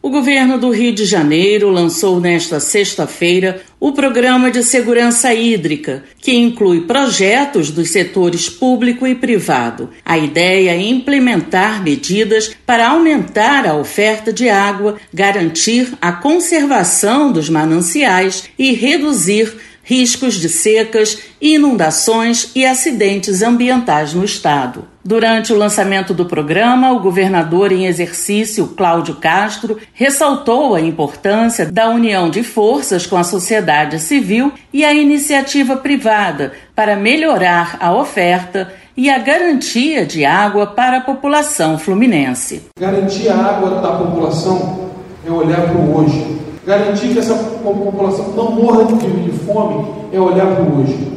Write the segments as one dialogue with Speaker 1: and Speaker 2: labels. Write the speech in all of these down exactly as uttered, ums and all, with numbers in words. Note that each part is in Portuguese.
Speaker 1: O governo do Rio de Janeiro lançou nesta sexta-feira o Programa de Segurança Hídrica, que inclui projetos dos setores público e privado. A ideia é implementar medidas para aumentar a oferta de água, garantir a conservação dos mananciais e reduzir riscos de secas, inundações e acidentes ambientais no estado. Durante o lançamento do programa, o governador em exercício, Cláudio Castro, ressaltou a importância da união de forças com a sociedade civil e a iniciativa privada para melhorar a oferta e a garantia de água para a população fluminense.
Speaker 2: Garantir a água da população é olhar para o hoje. Garantir que essa população não morra de fome é olhar para o hoje.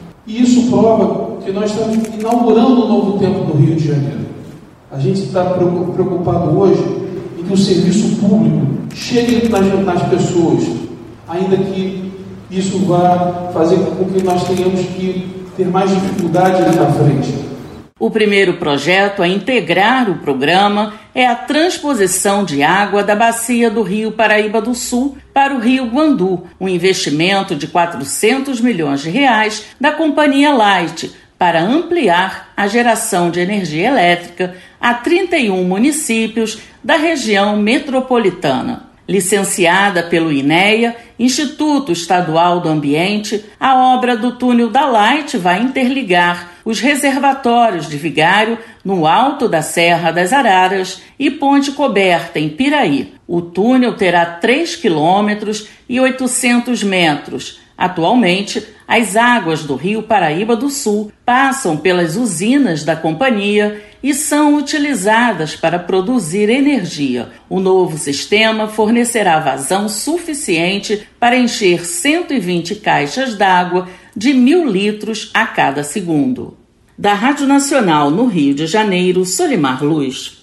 Speaker 2: E isso prova que nós estamos inaugurando um novo tempo no Rio de Janeiro. A gente está preocupado hoje em que o serviço público chegue nas, nas pessoas, ainda que isso vá fazer com que nós tenhamos que ter mais dificuldade ali na frente.
Speaker 1: O primeiro projeto a integrar o programa é a transposição de água da bacia do Rio Paraíba do Sul para o Rio Guandu, um investimento de quatrocentos milhões de reais da Companhia Light para ampliar a geração de energia elétrica a trinta e um municípios da região metropolitana. Licenciada pelo INEA, Instituto Estadual do Ambiente, a obra do túnel da Light vai interligar os reservatórios de Vigário, no alto da Serra das Araras, e Ponte Coberta, em Piraí. O túnel terá três quilômetros e oitocentos metros. Atualmente, as águas do Rio Paraíba do Sul passam pelas usinas da companhia e são utilizadas para produzir energia. O novo sistema fornecerá vazão suficiente para encher cento e vinte caixas d'água de mil litros a cada segundo. Da Rádio Nacional no Rio de Janeiro, Solimar Luz.